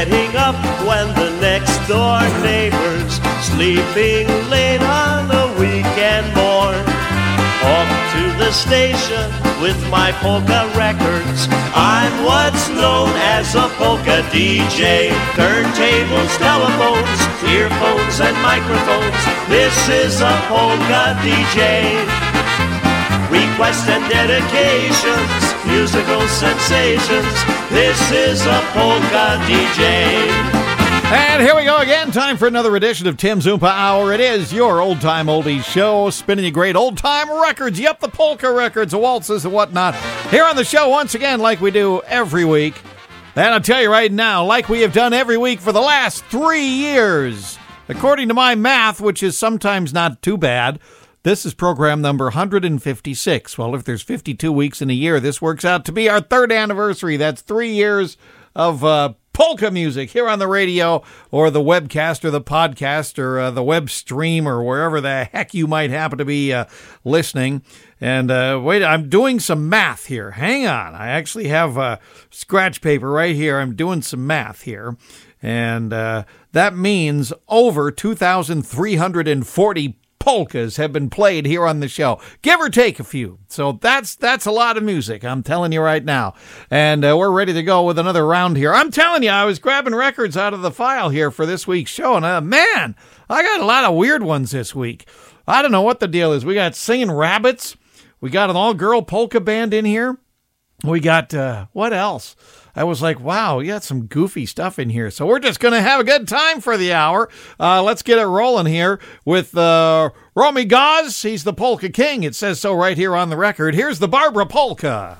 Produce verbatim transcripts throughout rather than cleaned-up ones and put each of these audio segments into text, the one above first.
getting up when the next door neighbor's sleeping late on a weekend morn. Off to the station with my polka records. I'm what's known as a polka D J. Turntables, telephones, earphones and microphones. This is a polka D J. Requests and dedications, musical sensations. This is a polka D J. And here we go again. Time for another edition of Tim's Oompa Hour. It is your old-time oldies show, spinning you great old-time records. Yep, the polka records, the waltzes and whatnot. Here on the show once again, like we do every week. And I'll tell you right now, like we have done every week for the last three years. According to my math, which is sometimes not too bad, this is program number one hundred fifty-six. Well, if there's fifty-two weeks in a year, this works out to be our third anniversary. That's three years of uh, polka music here on the radio or the webcast or the podcast or uh, the web stream or wherever the heck you might happen to be uh, listening. And uh, wait, I'm doing some math here. Hang on. I actually have uh, scratch paper right here. I'm doing some math here. And uh, that means over two thousand three hundred forty polkas have been played here on the show, give or take a few. So that's that's a lot of music, I'm telling you right now. And uh, we're ready to go with another round here. I'm telling you, I was grabbing records out of the file here for this week's show, and uh, man, I got a lot of weird ones this week. I don't know what the deal is. We got Singing Rabbits. We got an all-girl polka band in here. We got, uh, what else? I was like, wow, you got some goofy stuff in here. So we're just going to have a good time for the hour. Uh, let's get it rolling here with uh, Romy Gaz. He's the Polka King. It says so right here on the record. Here's the Barbara Polka.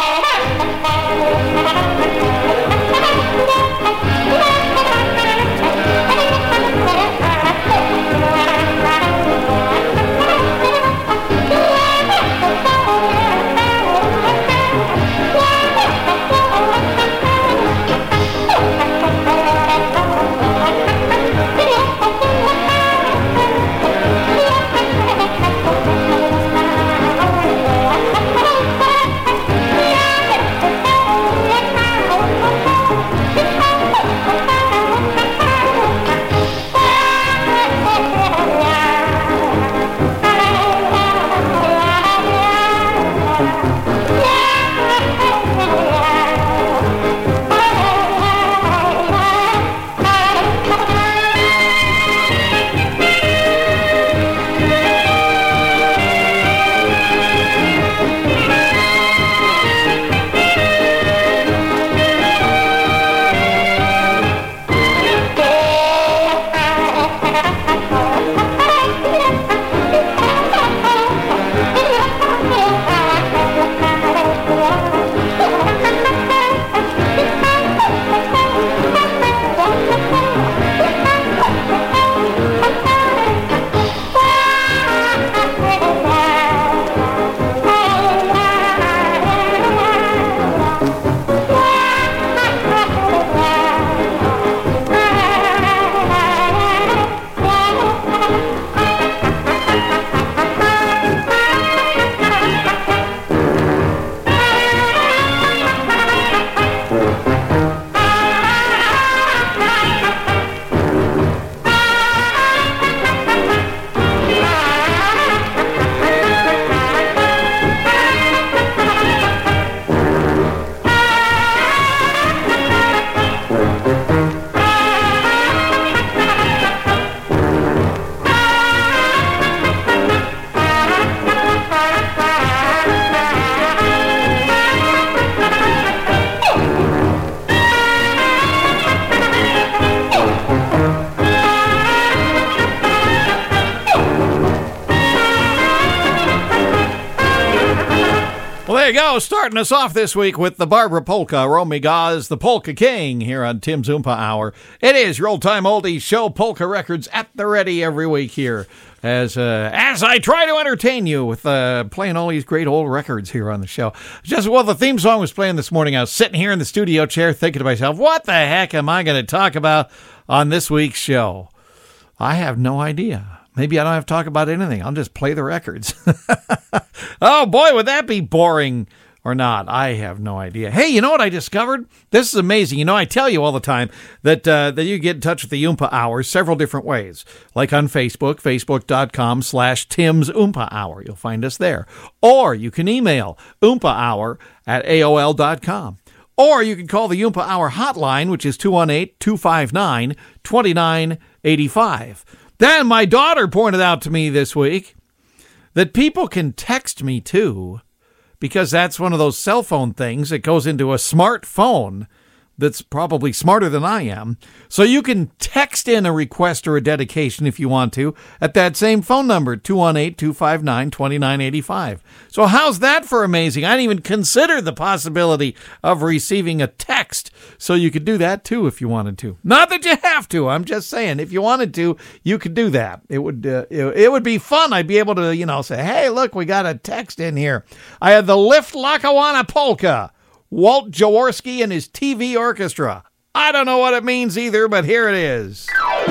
Go, starting us off this week with the Barbara Polka, Romy Gaz, the Polka King, here on Tim's Oompa Hour. It is your old-time oldies show, polka records at the ready every week here, as uh, as I try to entertain you with uh, playing all these great old records here on the show. Just while the theme song was playing this morning, I was sitting here in the studio chair thinking to myself, what the heck am I going to talk about on this week's show? I have no idea. Maybe I don't have to talk about anything. I'll just play the records. Oh, boy, would that be boring. or not. I have no idea. Hey, you know what I discovered? This is amazing. You know, I tell you all the time that uh, that you get in touch with the Oompa Hour several different ways. Like on Facebook, facebook.com slash Tim's Oompa Hour. You'll find us there. Or you can email Oompa Hour at A O L dot com. Or you can call the Oompa Hour hotline, which is two one eight, two five nine, two nine eight five. Then my daughter pointed out to me this week that people can text me too, because that's one of those cell phone things that goes into a smartphone that's probably smarter than I am. So you can text in a request or a dedication if you want to at that same phone number, two one eight, two five nine, two nine eight five. So how's that for amazing? I didn't even consider the possibility of receiving a text. So you could do that too if you wanted to. Not that you have to. I'm just saying, if you wanted to, you could do that. It would uh, it, it would be fun. I'd be able to, you know, say, hey, look, we got a text in here. I had the Lift Lackawanna Polka. Walt Jaworski and his T V orchestra. I don't know what it means either, but here it is.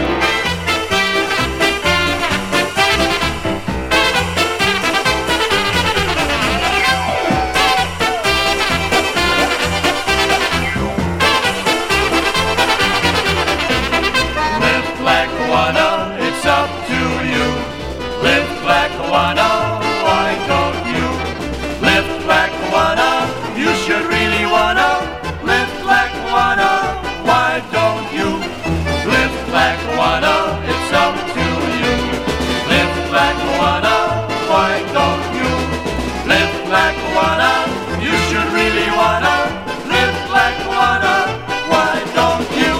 Lift Lackawanna, it's up to you. Lift Lackawanna, why don't you? Lift Lackawanna, you should really wanna lift Lackawanna, why don't you? Lift Lackawanna, it's up to you. Lift Lackawanna, why don't you? Lift Lackawanna, you should really wanna lift Lackawanna, why don't you?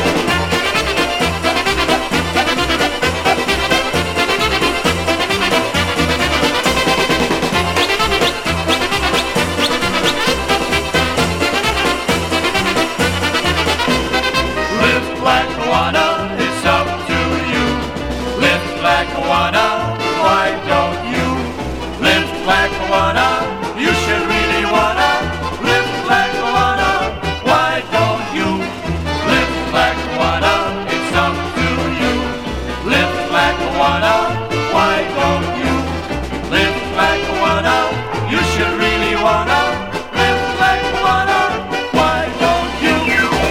Lackawanna, it's up to you. Lift Lackawanna, why don't you? Lift Lackawanna, you should really wanna lift Lackawanna, why don't you? Lift Lackawanna, it's up to you. Lift Lackawanna, why don't you? Lift Lackawanna, you should really wanna lift Lackawanna, why don't you?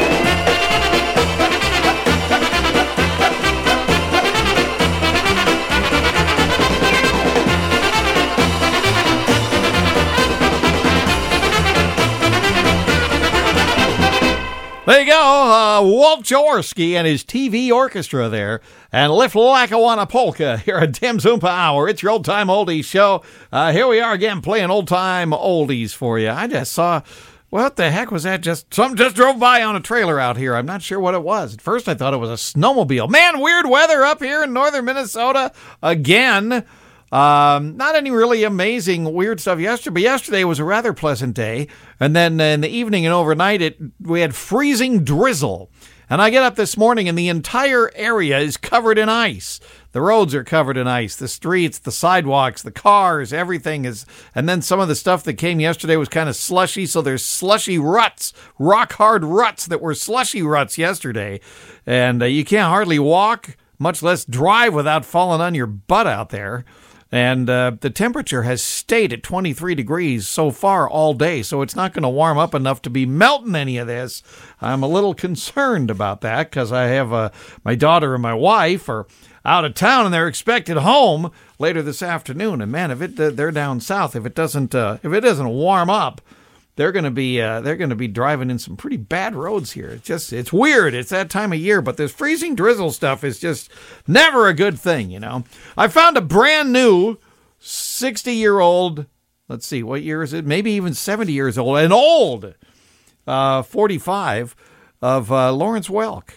There you go, uh, Walt Jaworski and his T V orchestra there, and Lift Lackawanna Polka here at Tim's Oompa Hour. It's your old-time oldies show. Uh, here we are again playing old-time oldies for you. I just saw, what the heck was that? Just something just drove by on a trailer out here. I'm not sure what it was. At first I thought it was a snowmobile. Man, weird weather up here in northern Minnesota again. Um, not any really amazing weird stuff yesterday, but yesterday was a rather pleasant day. And then in the evening and overnight, it we had freezing drizzle. And I get up this morning and the entire area is covered in ice. The roads are covered in ice, the streets, the sidewalks, the cars, everything is. And then some of the stuff that came yesterday was kind of slushy. So there's slushy ruts, rock hard ruts that were slushy ruts yesterday. And uh, you can't hardly walk, much less drive without falling on your butt out there. And uh, the temperature has stayed at twenty-three degrees so far all day, so it's not going to warm up enough to be melting any of this. I'm a little concerned about that because I have uh, my daughter and my wife are out of town and they're expected home later this afternoon. And man, if it they're down south, if it doesn't uh, if it doesn't warm up, they're going to be uh, they're going to be driving in some pretty bad roads here. It's just it's weird. It's that time of year, but this freezing drizzle stuff is just never a good thing, you know. I found a brand new sixty-year-old, let's see, what year is it? Maybe even seventy years old, an old uh, forty-five of uh, Lawrence Welk.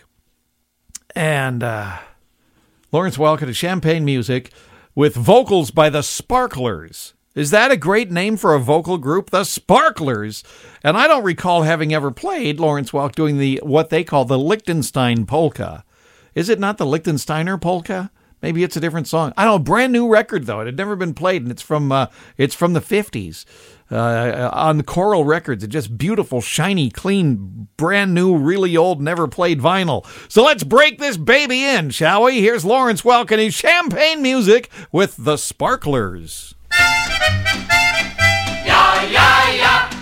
And uh, Lawrence Welk at Champagne Music with vocals by the Sparklers. Is that a great name for a vocal group? The Sparklers. And I don't recall having ever played Lawrence Welk doing the what they call the Liechtenstein polka. Is it not the Liechtensteiner polka? Maybe it's a different song. I don't know. Brand new record though. It had never been played, and it's from uh, it's from the fifties uh, on Coral Records. It's just beautiful, shiny, clean, brand new, really old, never played vinyl. So let's break this baby in, shall we? Here's Lawrence Welk and his Champagne Music with the Sparklers. Yeah, yeah, yeah.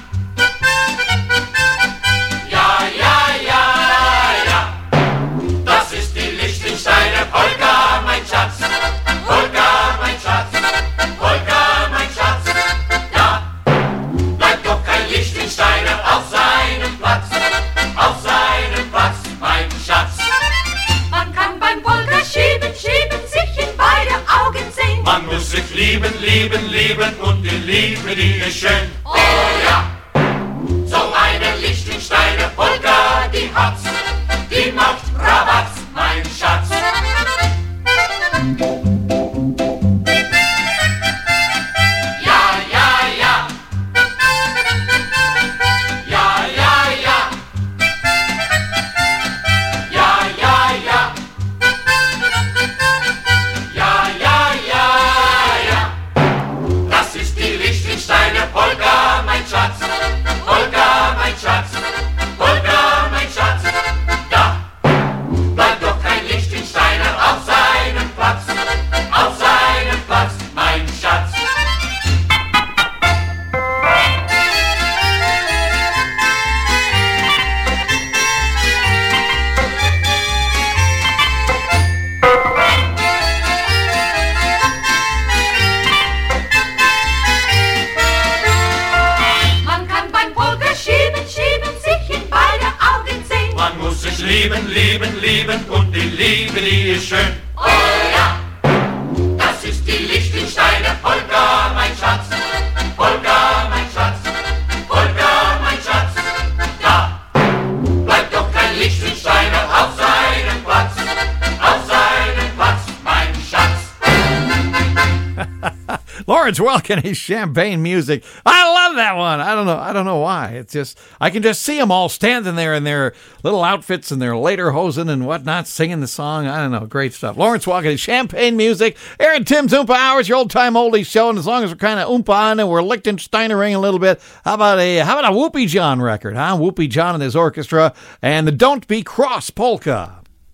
lieben, lieben, lieben und die Liebe, die ist schön. Oh ja, das ist die Liechtensteiner Polka, mein Schatz. Polka, mein Schatz. Polka, mein Schatz. Da bleibt doch kein Liechtensteiner auf seinem Platz. Auf seinem Platz, mein Schatz. Lawrence Welk and his champagne music. I love that one. I don't know. I don't know why. It's just, I can just see them all standing there in their little outfits and their lederhosen and whatnot, singing the song. I don't know. Great stuff. Lawrence Welk and his champagne music. Aaron Tim's Oompa Hours, your old time oldies show. And as long as we're kind of oompa on and we're Lichtensteinering a little bit, how about a how about a Whoopie John record, huh? Whoopie John and his orchestra and the Don't Be Cross polka.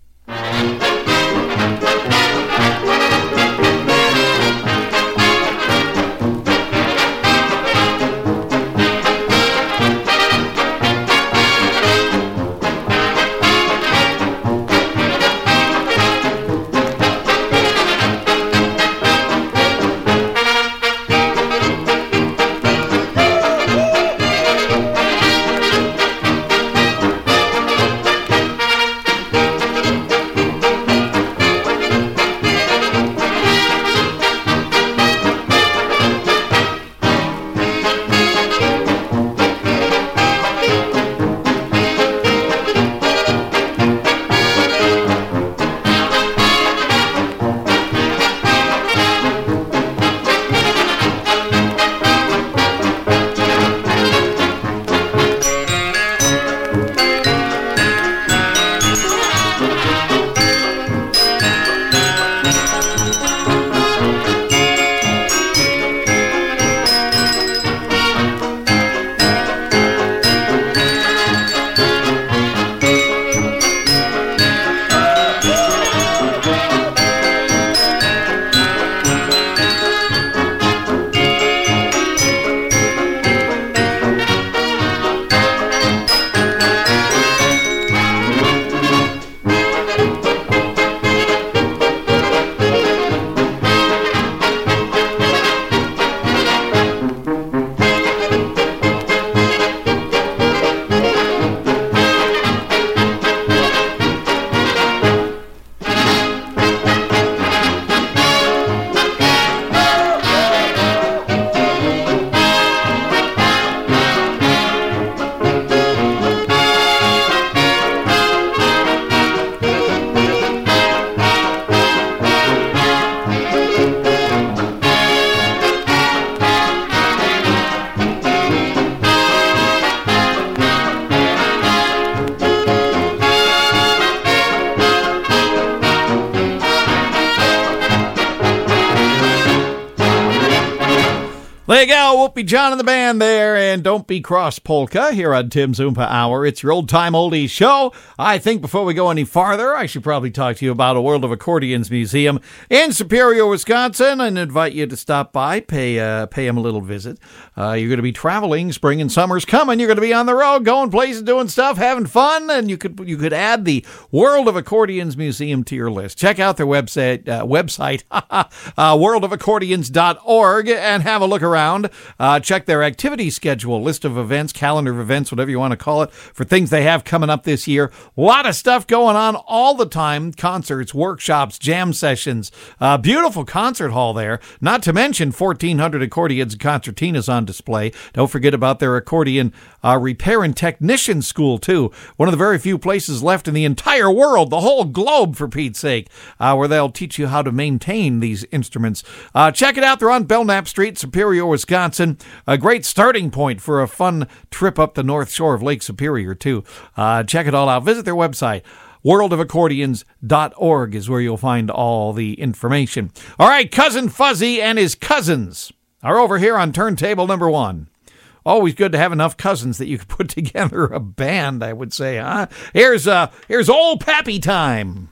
There you go, Whoopie John and the band there, and Don't Be Cross polka here on Tim's Oompa Hour. It's your old-time oldies show. I think before we go any farther, I should probably talk to you about a World of Accordions Museum in Superior, Wisconsin, and invite you to stop by, pay uh, pay them a little visit. Uh, you're going to be traveling, spring and summer's coming. You're going to be on the road, going places, doing stuff, having fun, and you could you could add the World of Accordions Museum to your list. Check out their website, uh, website uh, world of accordions dot org, and have a look around. Uh, check their activity schedule, list of events, calendar of events, whatever you want to call it, for things they have coming up this year. A lot of stuff going on all the time. Concerts, workshops, jam sessions. Uh, beautiful concert hall there. Not to mention fourteen hundred accordions and concertinas on display. Don't forget about their accordion uh, repair and technician school, too. One of the very few places left in the entire world, the whole globe, for Pete's sake, uh, where they'll teach you how to maintain these instruments. Uh, check it out. They're on Belknap Street, Superior, Wisconsin. A great starting point for a fun trip up the north shore of Lake Superior, too. Uh, check it all out. Visit their website. world of accordions dot org is where you'll find all the information. All right, Cousin Fuzzy and his cousins are over here on turntable number one. Always good to have enough cousins that you could put together a band, I would say, huh? Here's, uh, here's Old Pappy Time.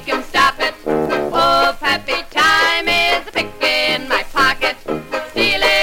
Stop it. Oh, Pappy time is a pick in my pocket. Stealing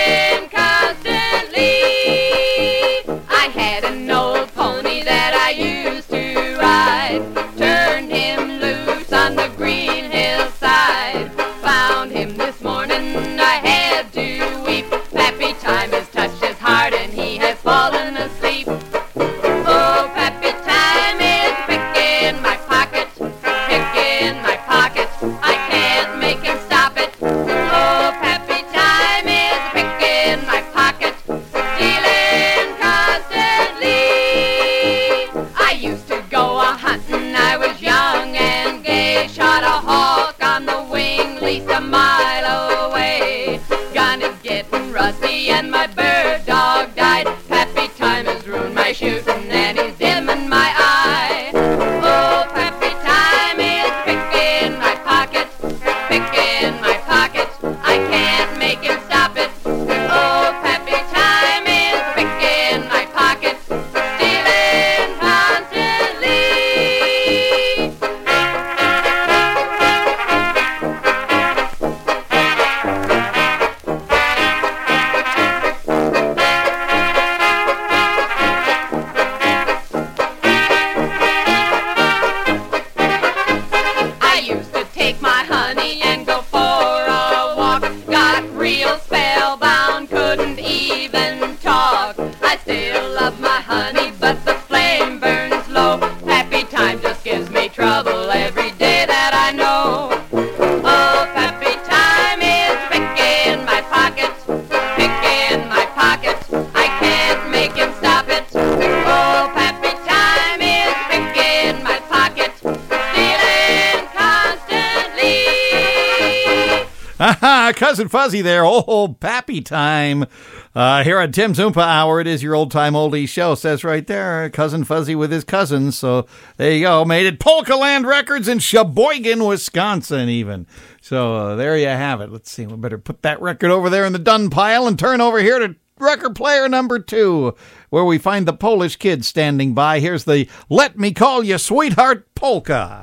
Uh, Cousin Fuzzy there. Oh, pappy time. Uh, here on Tim Zoompa Hour, it is your old-time oldies show. Says right there, Cousin Fuzzy with his cousins. So there you go. Made it Polka Land Records in Sheboygan, Wisconsin, even. So uh, there you have it. Let's see. We better put that record over there in the done pile and turn over here to record player number two, where we find the Polish Kid standing by. Here's the Let Me Call You Sweetheart Polka.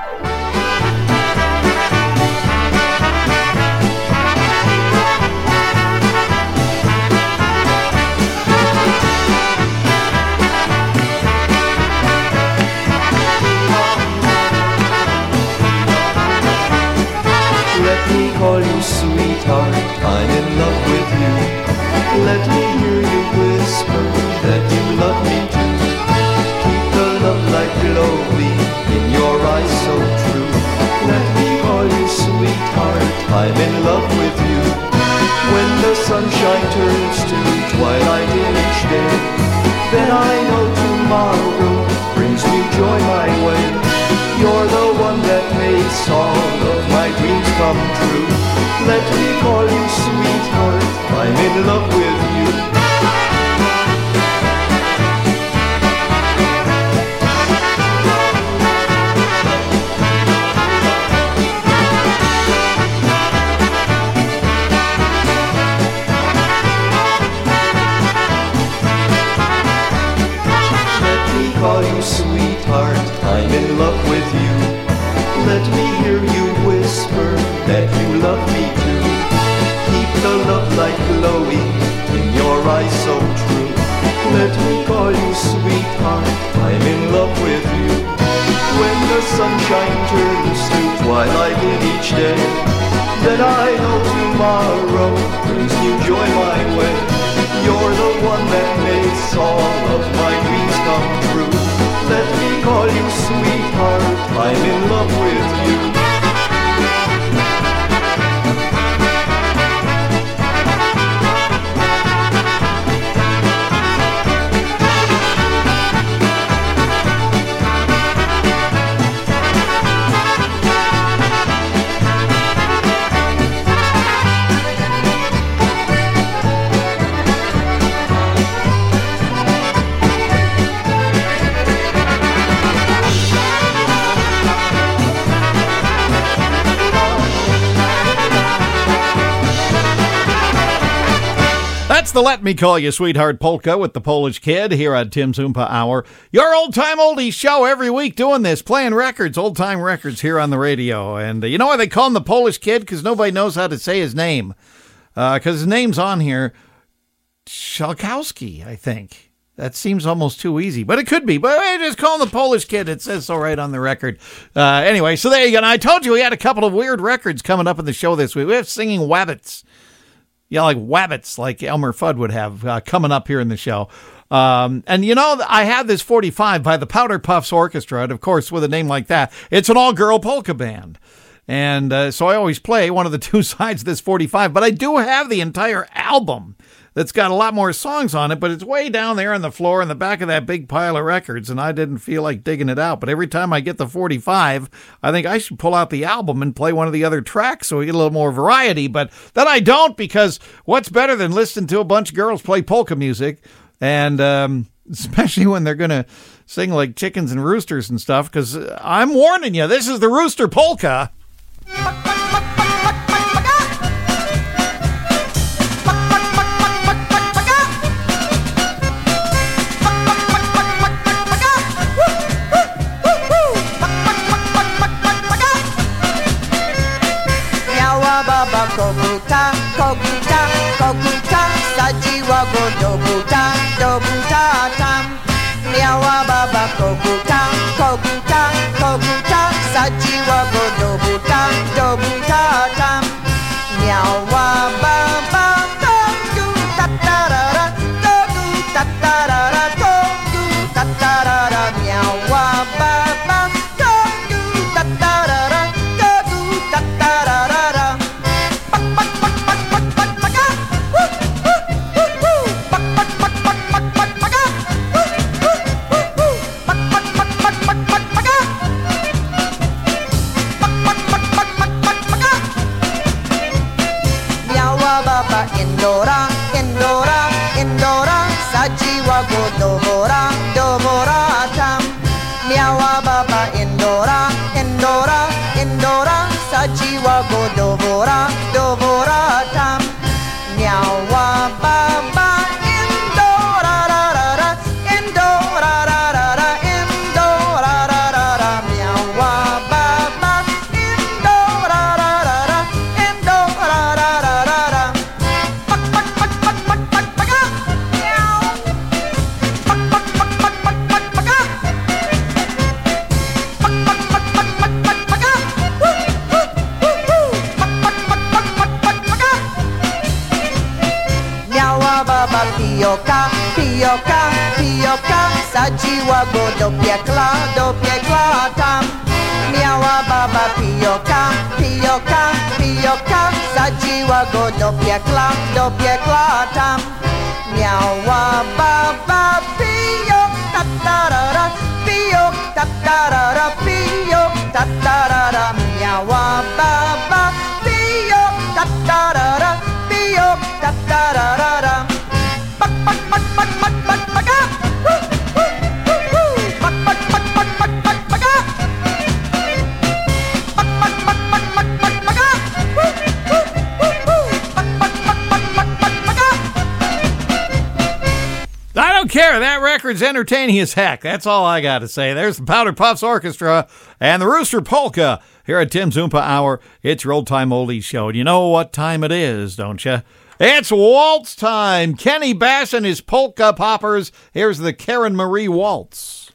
Call you sweetheart, I'm in love with you. Let me hear you whisper that you love me too. Keep the love light glowing in your eyes so true. Let me call you sweetheart, I'm in love with you. When the sunshine turns to twilight in each day, then I know tomorrow brings new joy my way. You're the one that makes all of my dreams come true. Let me call you sweetheart, I'm in love with you. Let me call you sweetheart, I'm in love with you. Let me hear you whisper that you love me too. Keep the love light glowing in your eyes so true. Let me call you sweetheart, I'm in love with you. When the sunshine turns to twilight in each day, then I know tomorrow brings new joy my way. You're the one that makes all of my dreams come true. Let me call you sweetheart, I'm in love with you. That's the Let Me Call You Sweetheart Polka with the Polish Kid here on Tim Zoompa Hour. Your old-time oldies show every week doing this, playing records, old-time records here on the radio. And uh, you know why they call him the Polish Kid? Because nobody knows how to say his name. Because uh, his name's on here, Shalkowski, I think. That seems almost too easy, but it could be. But I just call him the Polish Kid. It says so right on the record. Uh, anyway, so there you go. And I told you we had a couple of weird records coming up in the show this week. We have Singing Wabbits. Yeah, like Wabbits, like Elmer Fudd would have uh, coming up here in the show. Um, and, you know, I had this forty-five by the Powder Puffs Orchestra. And, of course, with a name like that, it's an all-girl polka band. And uh, so I always play one of the two sides of this forty-five. But I do have the entire album that's got a lot more songs on it, but it's way down there on the floor in the back of that big pile of records, and I didn't feel like digging it out. But every time I get the forty-five, I think I should pull out the album and play one of the other tracks so we get a little more variety. But then I don't, because what's better than listening to a bunch of girls play polka music, and um, especially when they're going to sing like chickens and roosters and stuff, because I'm warning you, this is the Rooster Polka. Koguta, koguta, koguta, sadziła go do buta, do buta tam. Miała baba koguta, koguta, koguta, sadziła go do buta, do buta miała baba Indora, Indora, Indora, sadziła go do wora, do wora tam. Miała baba Indora, Indora, Indora, sadziła go do wora, do wora tam. Miała baba Indora, ra, ra, ra, Indora, ra, ra, ra, Indora, ra, ra, ra. Miała baba Indora, ra, ra, ra, Indora, ra, ra, ra, ra. Pak, pak, pak, pak, pak, pak, pak, ah. Miau. Pak, pak, pak, pak, pak, pak, pak, ah. Pak, pak, pak, pak, pak, pak, pak, ah. Woo, woo, woo, woo. Pak, pak, pak, pak, pak, pak, pak, ah. Miała baba Pioka, Pioka, Pioka, sadziła go do piekla, do piekla tam. Miała baba Pioka, Pioka, Pioka, sadziła go do piekla, do piekla tam. Miała baba Pijok, tatarara, Pijok, tatarara, Pijok, tatarara. Miała baba Pijok, tatarara, Pijok, tatarara. Pak, pak, pak, pak, pak, pak, pak, ah. Woo, woo, woo, woo. Pak, pak, pak, pak, pak, pak, pak, ah. Pak, pak, pak, pak, pak, pak, pak, ah. Woo, woo, woo, woo. Pak, pak, pak, pak, pak, pak, pak, ah. I don't care. That record's entertaining as heck. That's all I got to say. There's the Powder Puffs Orchestra and the Rooster Polka here at Tim's Oompa Hour. It's your old-time oldies show. And you know what time it is, don't you? It's waltz time. Kenny Bass and his Polka Poppers. Here's the Karen Marie Waltz.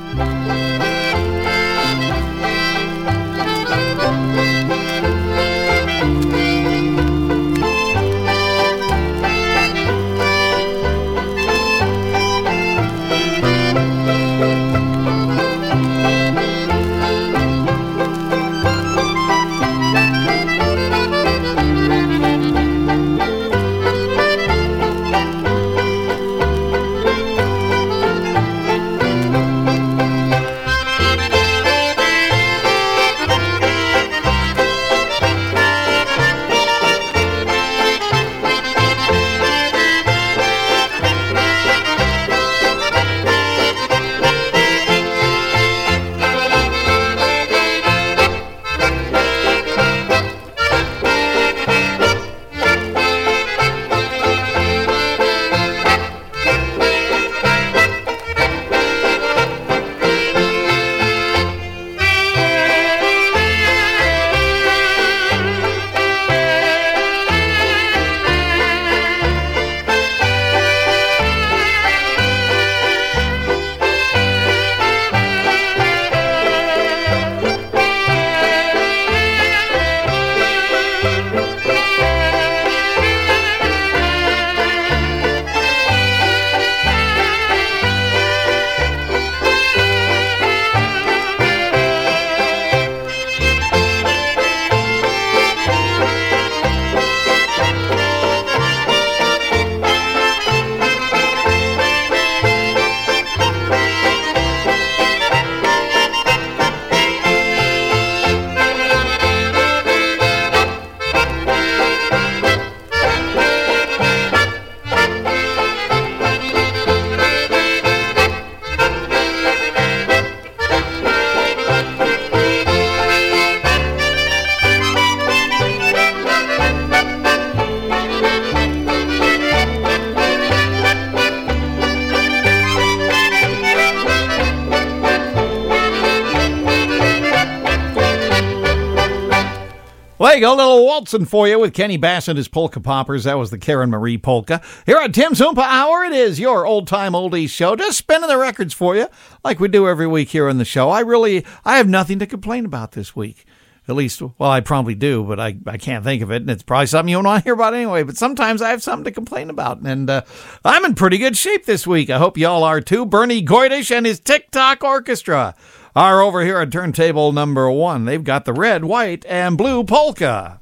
There you go, a little waltzing for you with Kenny Bass and his Polka Poppers. That was the Karen Marie Polka. Here on Tim's Oompa Hour, it is your old-time oldies show. Just spinning the records for you like we do every week here on the show. I really, I have nothing to complain about this week. At least, well, I probably do, but I, I can't think of it, and it's probably something you don't want to hear about anyway. But sometimes I have something to complain about, and uh, I'm in pretty good shape this week. I hope y'all are too. Bernie Goydish and his TikTok Orchestra are over here at turntable number one. They've got the red, white, and blue polka.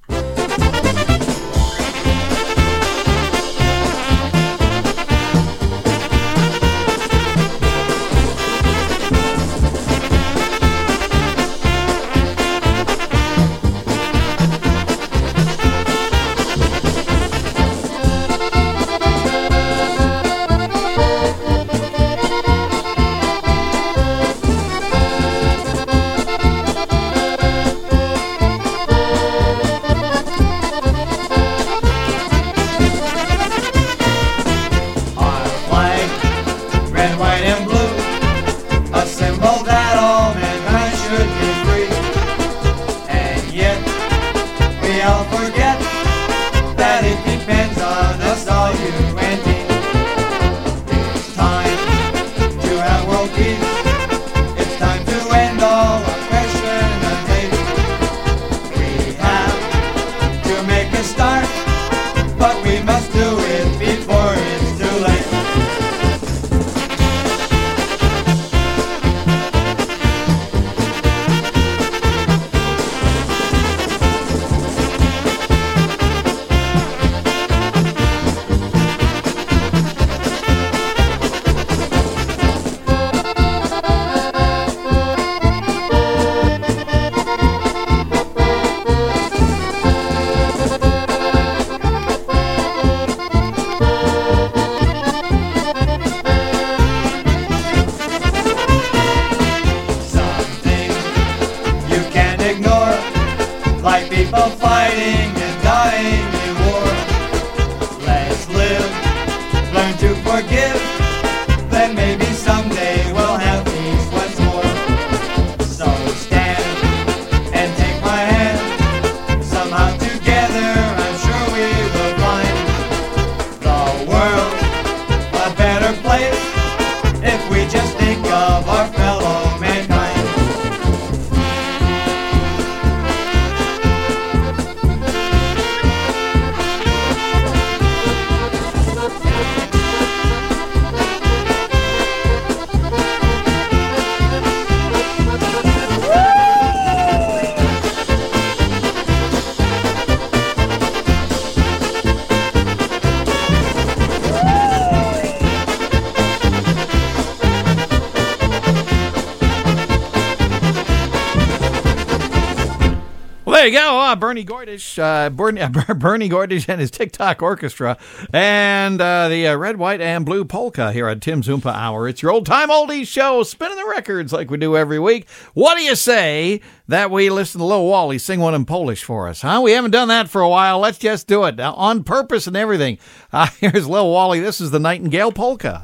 There you go, uh, Bernie Gordish, uh, Bernie, Bernie Gordish and his TikTok Orchestra, and uh, the uh, Red, White, and Blue Polka here at Tim's Oompa Hour. It's your old-time oldies show, spinning the records like we do every week. What do you say that we listen to Lil Wally sing one in Polish for us, huh? We haven't done that for a while. Let's just do it, uh, on purpose and everything. Uh, here's Lil Wally. This is the Nightingale Polka.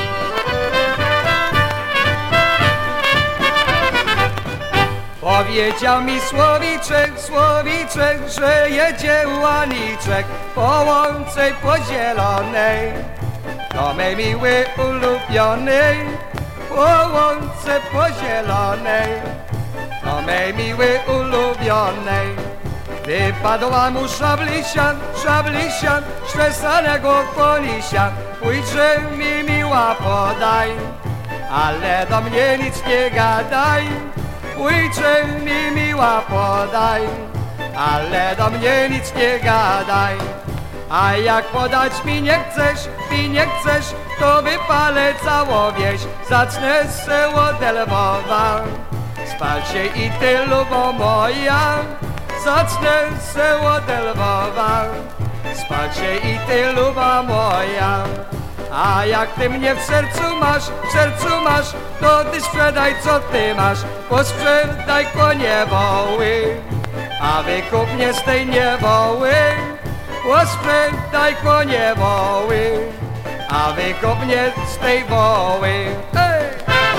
Powiedział mi Słowiczek, Słowiczek, że jedzie łaniczek po łące pozielonej. To mej miły ulubiony, po łące pozielonej. To mej miły ulubionej. Wypadła mu szablisian, szablisian, szczesanego kolisia. Pójdźże mi miła podaj, ale do mnie nic nie gadaj. Pójdźże mi miła podaj, ale do mnie nic nie gadaj. A jak podać mi nie chcesz, mi nie chcesz, to wypalę całą wieś. Zacznę se od Lwowa, spal się i ty lubo moja. Zacznę se od Lwowa, spal się i ty luba moja. A jak ty mnie w sercu masz, w sercu masz, to ty sprzedaj co ty masz, posprzedaj konie woły, a wykup mnie z tej niewoły. Posprzedaj konie woły, a wykup mnie z tej woły. Hey!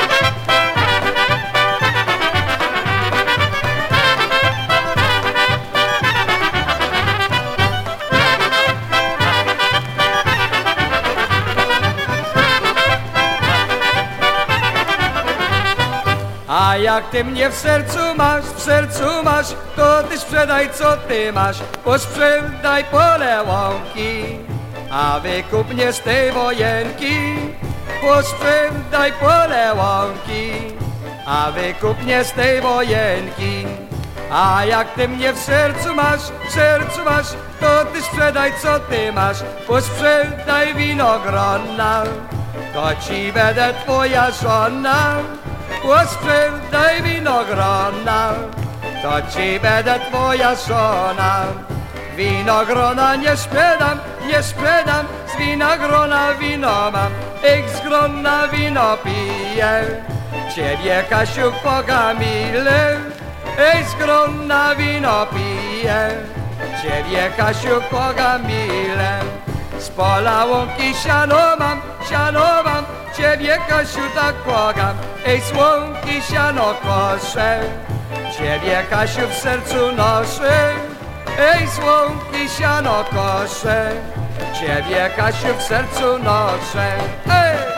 A jak ty mnie w sercu masz, w sercu masz, to ty sprzedaj co ty masz, posprzedaj pole łąki, a wykup mnie z tej wojenki. Posprzedaj pole łąki, a wykup mnie z tej wojenki. A jak ty mnie w sercu masz, w sercu masz, to ty sprzedaj co ty masz, posprzedaj winogrona, to ci będę twoja żona. Posprzedaj winogrona, to ci będę twoja żona. Winogrona nie sprzedam, nie sprzedam, z winogrona wino mam, jak z grona wino piję. Ciebie, Kasiu, pogamilę, ej, z grona wino piję. Ciebie, Kasiu, pogamilę. Z pola łąki siano mam, siano mam, ciebie, Kasiu, tak płakam, ej, z łąki siano koszę. Ciebie, Kasiu, w sercu noszę, ej, z łąki siano koszę. Ciebie, Kasiu, w sercu noszę, ej!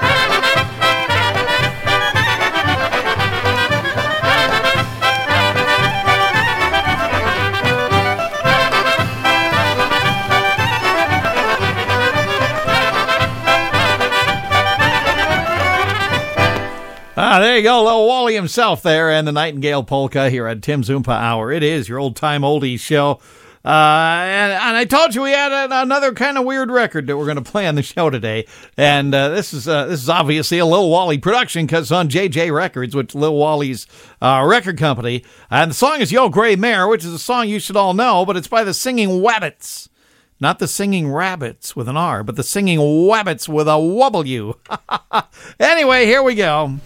Ah, there you go, Lil Wally himself there, and the Nightingale Polka here at Tim's Oompa Hour. It is your old-time oldies show. Uh, and, and I told you we had a, another kind of weird record that we're going to play on the show today. And uh, this is uh, this is obviously a Lil Wally production because it's on J J Records, which is Lil Wally's uh, record company. And the song is Yo Gray Mare, which is a song you should all know, but it's by the Singing Wabbits. Not the Singing Rabbits with an R, but the Singing Wabbits with a W. Anyway, here we go.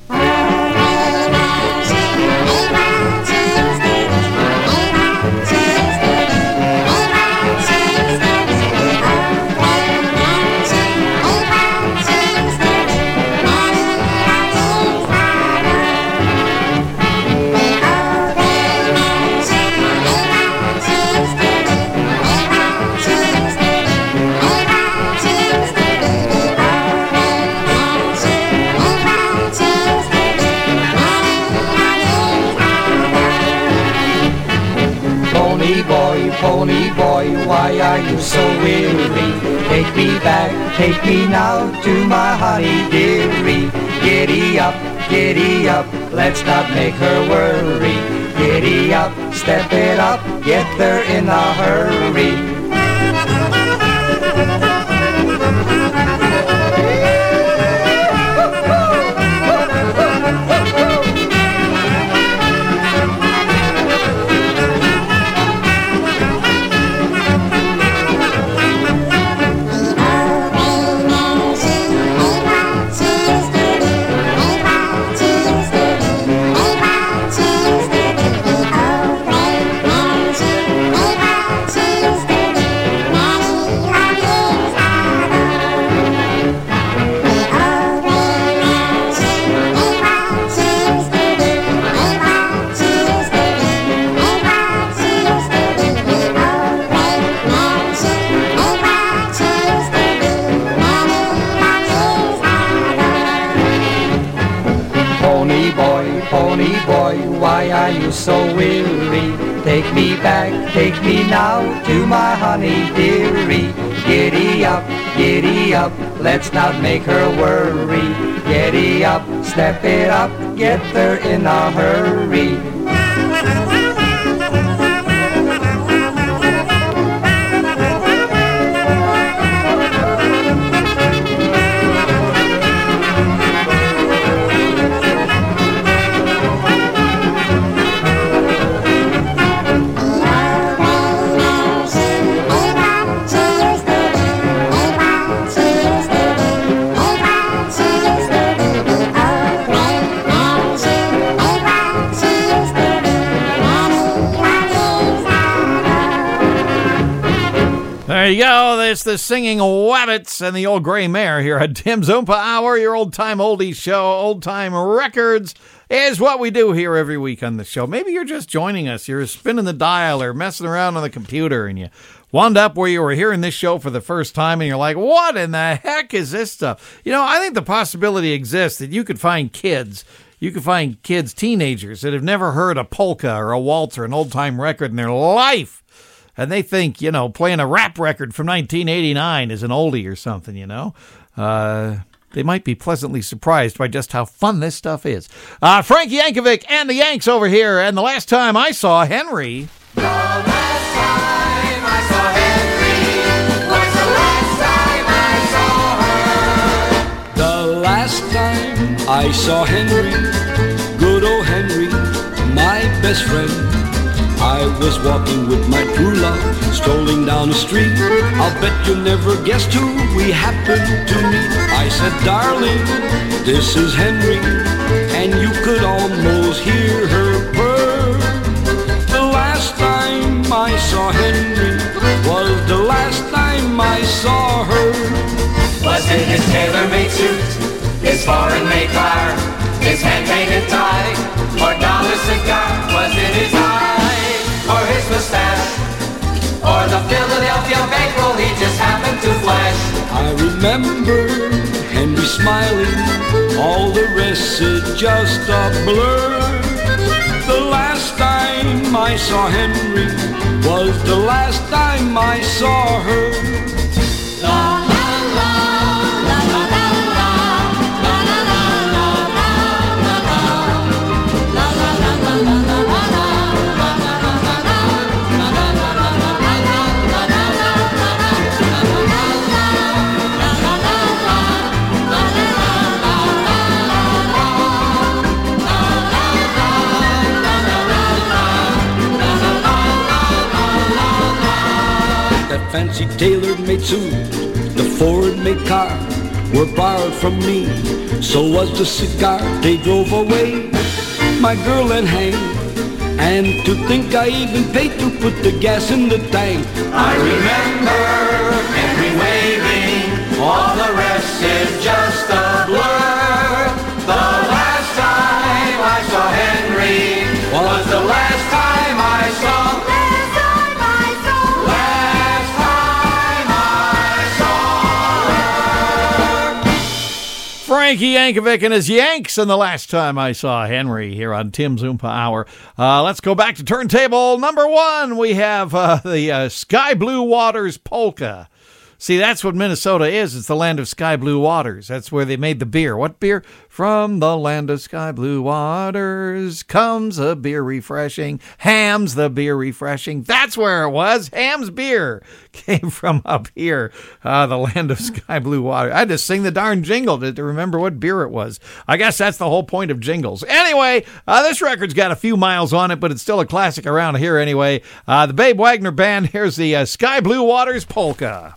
Pony boy, why are you so weary? Take me back, take me now to my honey dearie. Giddy up, giddy up, let's not make her worry. Giddy up, step it up, get there in a hurry. why are you so weary? Take me back, take me now to my honey dearie. Giddy up, giddy up, let's not make her worry. Giddy up, step it up, get there in a hurry. There you go. It's the Singing Wabbits and the Old Gray Mare here at Tim's Oompa Hour, your old-time oldies show. Old-time records is what we do here every week on the show. Maybe you're just joining us. You're spinning the dial or messing around on the computer, and you wound up where you were hearing this show for the first time, and you're like, what in the heck is this stuff? You know, I think the possibility exists that you could find kids You can find kids, teenagers, that have never heard a polka or a waltz or an old-time record in their life. And they think, you know, playing a rap record from nineteen eighty-nine is an oldie or something, you know. Uh, they might be pleasantly surprised by just how fun this stuff is. Uh, Frank Yankovic and the Yanks over here. And the last time I saw Henry... The last time I saw Henry was the last time I saw her. The last time I saw Henry, good old Henry, my best friend. I was walking with my true love, strolling down the street. I'll bet you'll never guess who we happened to meet. I said, darling, this is Henry, and you could almost hear her purr. The last time I saw Henry was the last time I saw her. Was it his tailor-made suit, his foreign-made car, his hand-painted tie, or dollar cigar? Was it his eye? Or his mustache, or the Philadelphia bankroll he just happened to flash? I remember Henry smiling, all the rest is just a blur. The last time I saw Henry was the last time I saw her. La la la, la la la la, la la la la la, la la la la la la la la. That fancy tailor-made suit, the foreign-made car were borrowed from me. So was the cigar. They drove away, my girl and Hank. And to think I even paid to put the gas in the tank. I remember Henry waving, all the rest is just a blur. The last time I saw Henry was the last time I saw. Last time I saw. Last time I saw her. Frankie Yankovic and his Yanks, and the last time I saw Henry here on Tim's Oompa Hour. Uh, let's go back to turntable number one. We have uh, the uh, Sky Blue Waters Polka. See, that's what Minnesota is. It's the land of sky blue waters. That's where they made the beer. What beer? From the land of sky blue waters comes a beer refreshing. Ham's the beer refreshing. That's where it was. Ham's beer came from up here, uh, the land of sky blue water. I had to sing the darn jingle to, to remember what beer it was. I guess that's the whole point of jingles. Anyway, uh, this record's got a few miles on it, but it's still a classic around here anyway. Uh, the Babe Wagner Band, here's the uh, Sky Blue Waters Polka.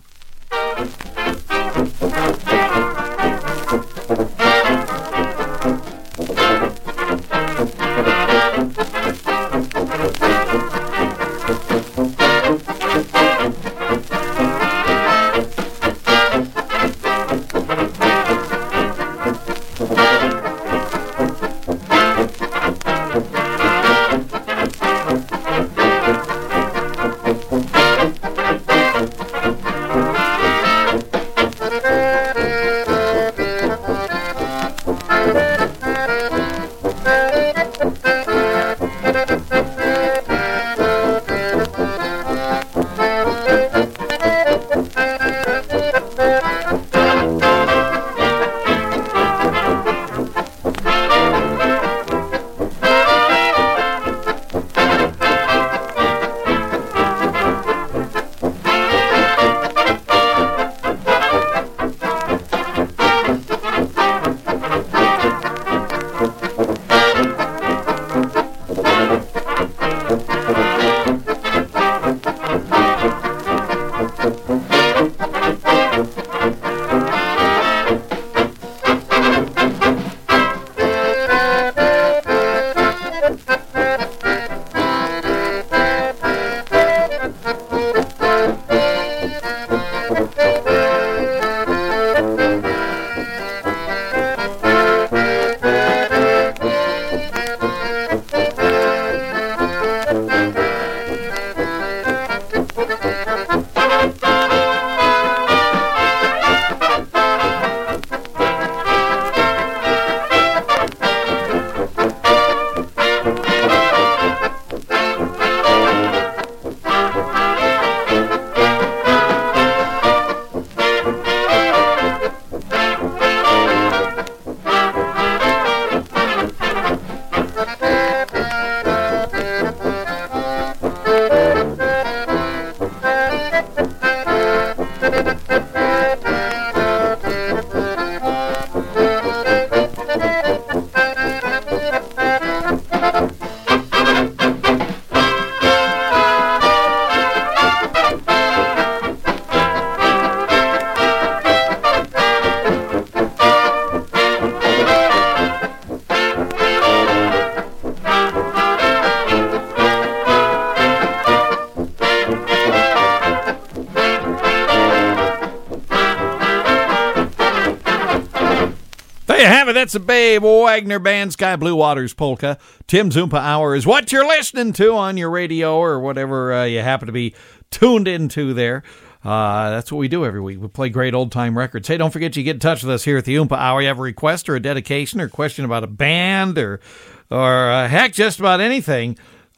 That's a Babe Wagner Band, Sky Blue Waters Polka. Tim's Oompa Hour is what you're listening to on your radio or whatever uh, you happen to be tuned into there. Uh, that's what we do every week. We play great old-time records. Hey, don't forget you get in touch with us here at the Oompa Hour. You have a request or a dedication or a question about a band or, or uh, heck, just about anything.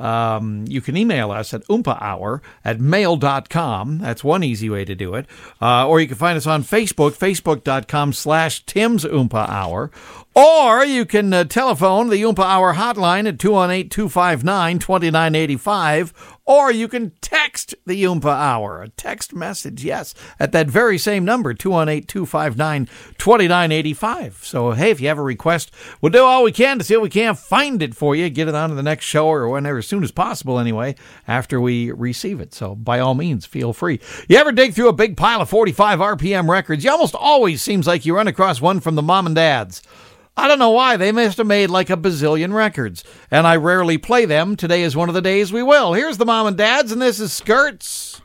Um, you can email us at oompahour at mail dot com. That's one easy way to do it. Uh, or you can find us on Facebook, facebook.com slash Tim's Oompa Hour. Or you can uh, telephone the Oompa Hour hotline at two one eight, two five nine, two nine eight five. Or you can text the Oompa Hour, a text message, yes, at that very same number, two one eight, two five nine, two nine eight five. So, hey, if you have a request, we'll do all we can to see if we can't find it for you, get it on to the next show or whenever, as soon as possible anyway, after we receive it. So, by all means, feel free. You ever dig through a big pile of forty-five R P M records? You almost always seems like you run across one from the mom and dads. I don't know why. They must have made like a bazillion records, and I rarely play them. Today is one of the days we will. Here's the Mom and Dads, and this is Skirts.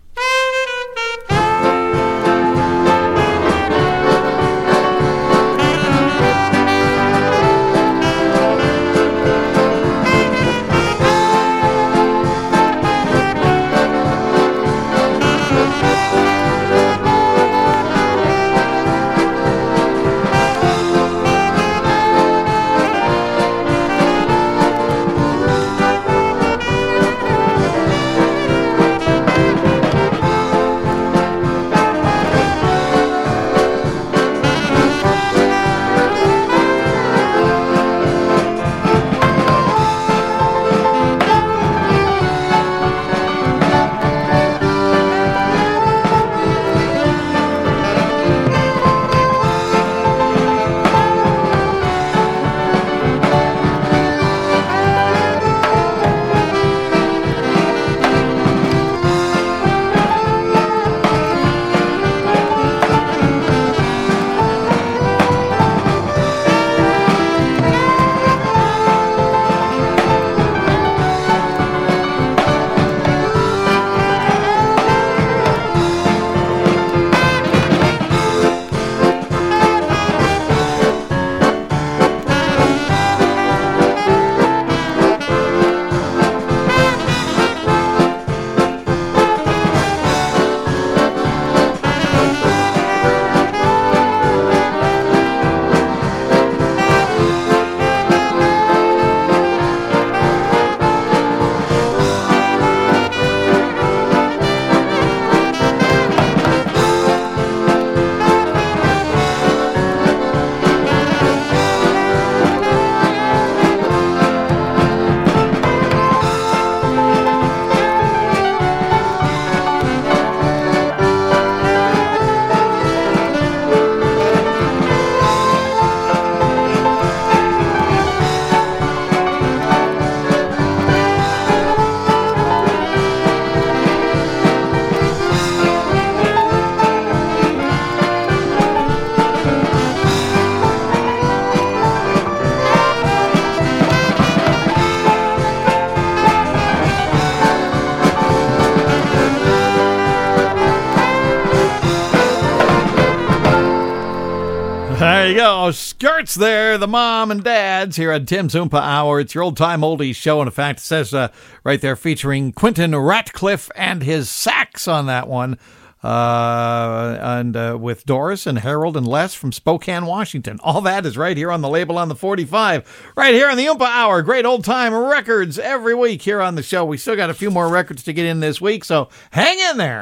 There you go. Skirts there, the mom and dads here at Tim's Oompa Hour. It's your old-time oldies show. And in fact, it says uh, right there featuring Quentin Ratcliffe and his sax on that one. Uh, and uh, with Doris and Harold and Les from Spokane, Washington. All that is right here on the label on the forty-five. Right here on the Oompa Hour. Great old-time records every week here on the show. We still got a few more records to get in this week, so hang in there.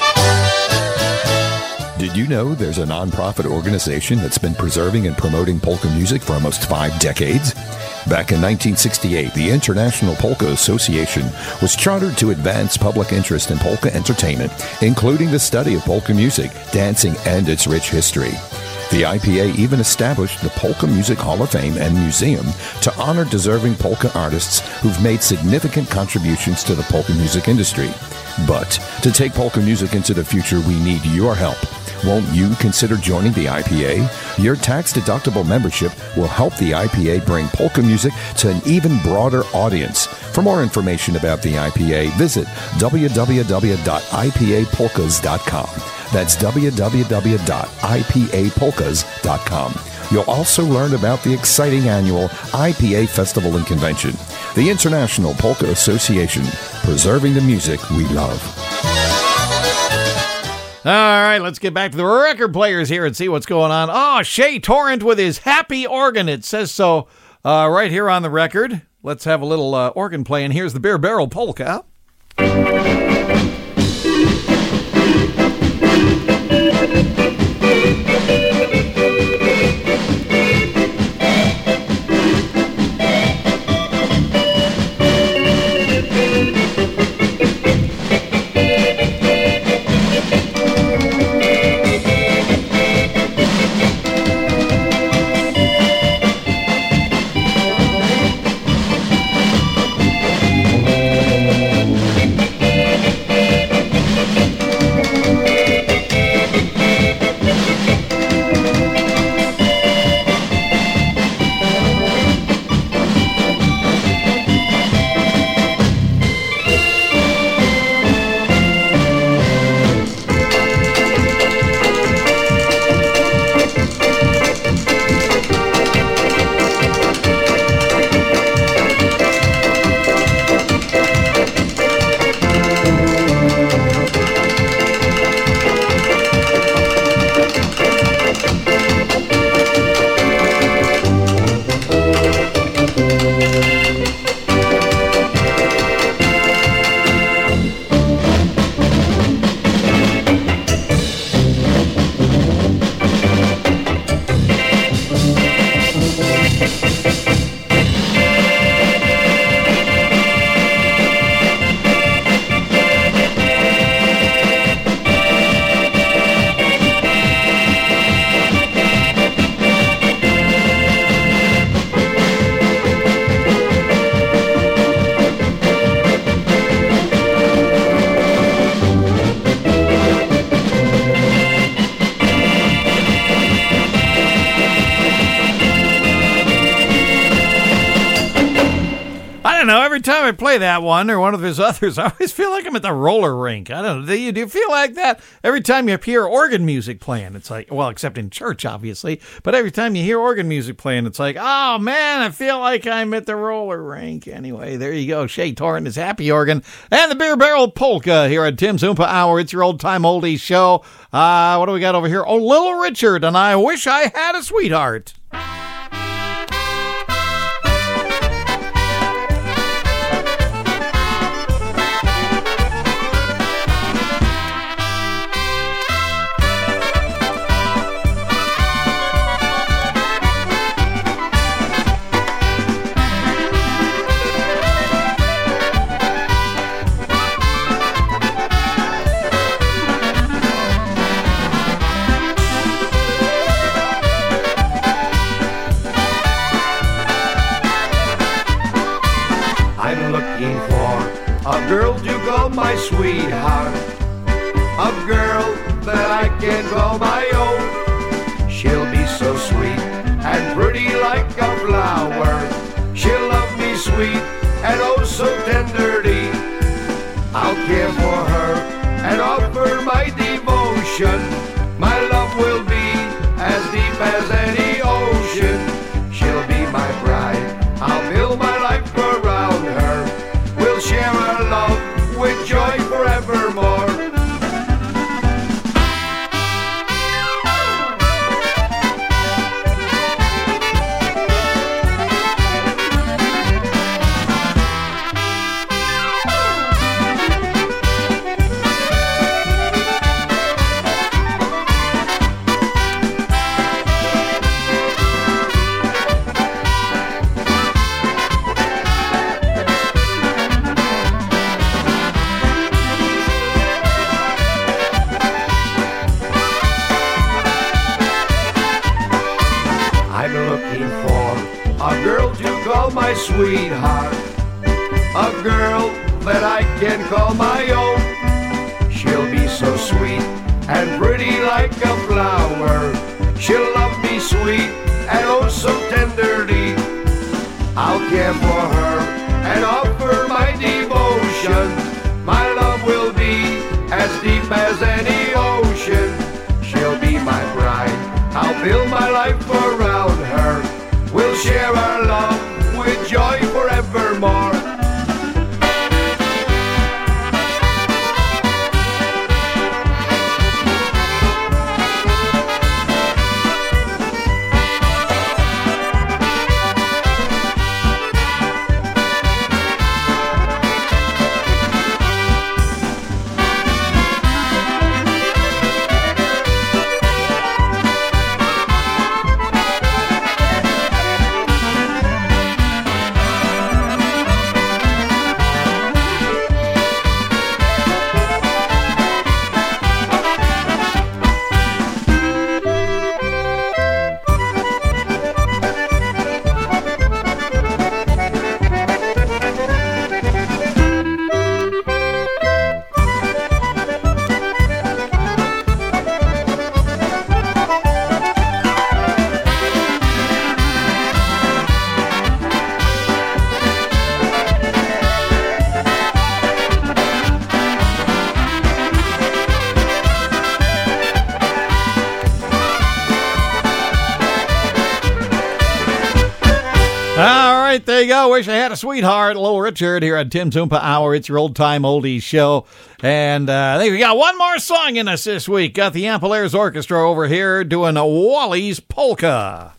Did you know there's a nonprofit organization that's been preserving and promoting polka music for almost five decades? Back in nineteen sixty-eight, the International Polka Association was chartered to advance public interest in polka entertainment, including the study of polka music, dancing, and its rich history. The I P A even established the Polka Music Hall of Fame and Museum to honor deserving polka artists who've made significant contributions to the polka music industry. But to take polka music into the future, we need your help. Won't you consider joining the I P A? Your tax-deductible membership will help the I P A bring polka music to an even broader audience. For more information about the I P A, visit w w w dot i p a polkas dot com. That's w w w dot i p a polkas dot com. You'll also learn about the exciting annual I P A Festival and Convention, the International Polka Association, preserving the music we love. All right, let's get back to the record players here and see what's going on. Oh, Shea Torrent with his happy organ. It says so uh, right here on the record. Let's have a little uh, organ play, and here's the Beer Barrel Polka. Every time I play that one or one of his others, I always feel like I'm at the roller rink. I don't know. Do you, do you feel like that? Every time you hear organ music playing, it's like, well, except in church, obviously, but every time you hear organ music playing, it's like, oh, man, I feel like I'm at the roller rink. Anyway, there you go. Shea Torrent, his happy organ, and the Beer Barrel Polka here at Tim's Oompa Hour. It's your old-time oldies show. Uh, what do we got over here? Oh, Little Richard, and I Wish I Had a Sweetheart. My sweetheart, a girl that I can call my own. She'll be so sweet and pretty like a flower. She'll love me sweet and oh so tenderly. I'll care for her and offer my devotion. My love will be as deep as looking for a girl to call my sweetheart, a girl that I can call my own. She'll be so sweet and pretty like a flower. She'll love me sweet and oh so tenderly. I'll care for her and offer my devotion. My love will be as deep as any ocean. She'll be my bride, I'll build my life around her. We'll share our love with joy forevermore. There you go. Wish I had a sweetheart. Little Richard here on Tim's Oompa Hour. It's your old-time oldies show. And uh, I think we got one more song in us this week. Got the Ampolaires Orchestra over here doing a Wally's Polka.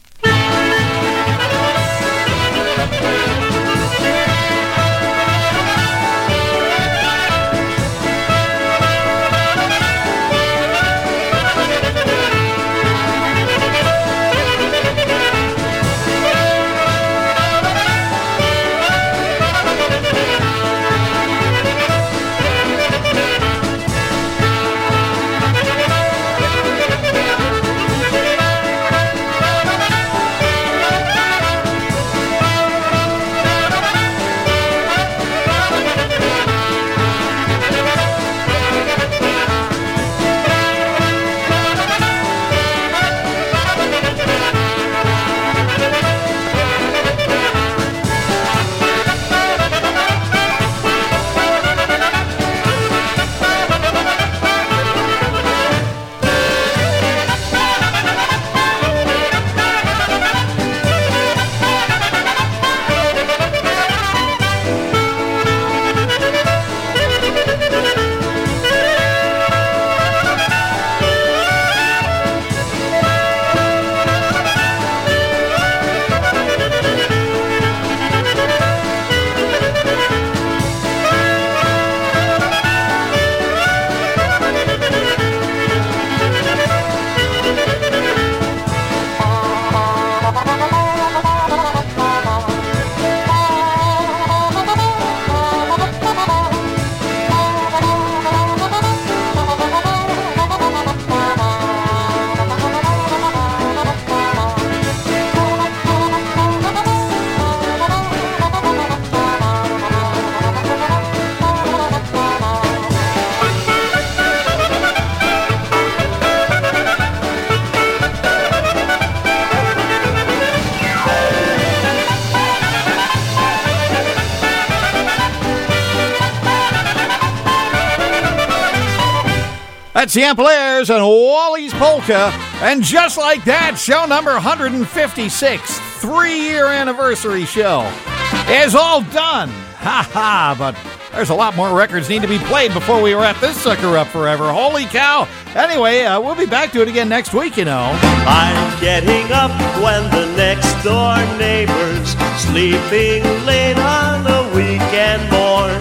That's the Ampolaires and Wally's Polka. And just like that, show number one hundred fifty-six, three-year anniversary show, is all done. Ha ha, but there's a lot more records need to be played before we wrap this sucker up forever. Holy cow. Anyway, uh, we'll be back to it again next week, you know. I'm getting up when the next door neighbor's sleeping late on a weekend morn.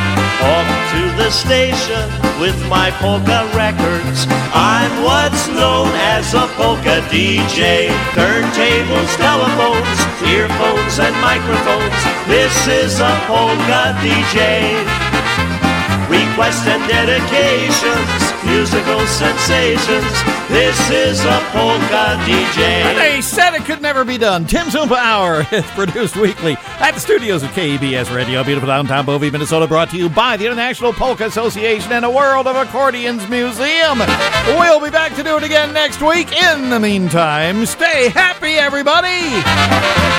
Off to the station with my polka records. I'm what's known as a polka D J. Turntables, telephones, earphones, and microphones. This is a polka D J. Requests and dedications musical sensations. This is a polka D J. And they said it could never be done. Tim Zumpa Hour is produced weekly at the studios of K E B S Radio, beautiful downtown Bovey, Minnesota, brought to you by the International Polka Association and a World of Accordions Museum. We'll be back to do it again next week. In the meantime, stay happy, everybody.